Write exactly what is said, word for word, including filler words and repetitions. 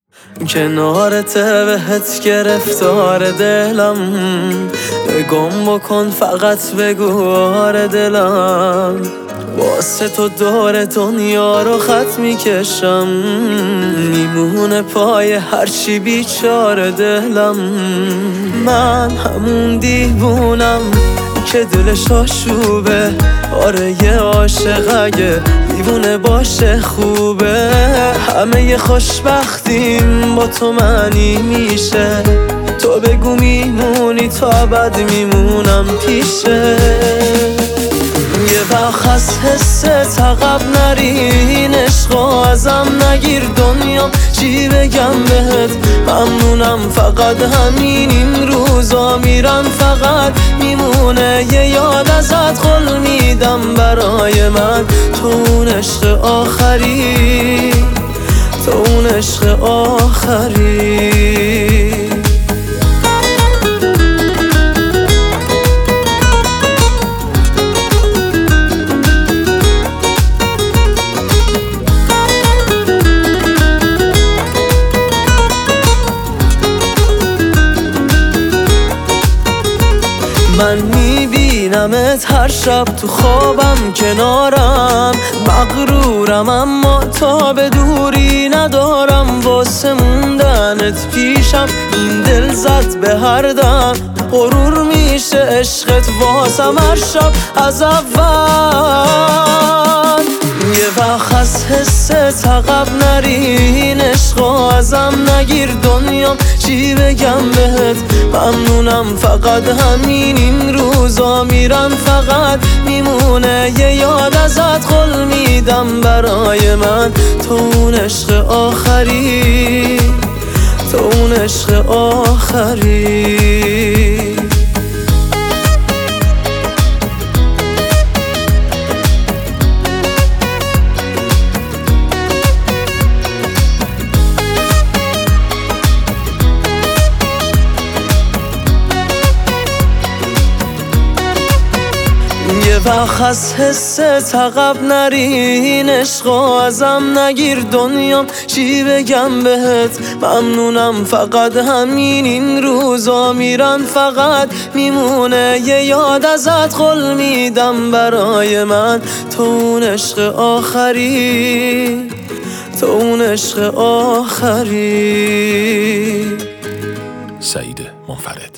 کنارت بهت گرفتار دلم، گم بکن فقط بگو آره دلم. واسه تو دور دنیا رو خط میکشم، میمونه پای هرچی بیچاره دلم. من همون دیوونم که دلش آشوبه، آره یه عاشق اگه دیوونه باشه خوبه. همه خوشبختیم با تو معنی میشه، تو بگو میمونی تا ابد میمونم پیشه. یه وقت از حست عقب نرین، عشقو ازم نگیر دنیام چی بگم بهت. ممنونم فقط همین، این روزا میرن فقط میمونه یه یاد ازت. قول میدم برای من تو اون عشق آخری، تو اون عشق آخری. من میبینمت هر شب تو خوابم کنارم، مغرورم اما تا به دوری ندارم. واسه موندنت پیشم این دل زد به هر دم، غرور میشه عشقت واسم هر شب از اول. یه وقت از حست عقب نرین، عشقو ازم نگیر دنیام چی بگم بهت. ممنونم فقط همین، این روزا میرن فقط میمونه یه یاد ازت. قول میدم برای من تو اون عشق آخری، تو اون عشق آخری. یه وقت از حست عقب نرین، عشقو ازم نگیر دنیام چی بگم بهت. ممنونم فقط همین، این روزا میرن فقط میمونه یه یاد ازت. قول میدم برای من تو اون عشق آخری، تو اون عشق آخری. سعید منفرد.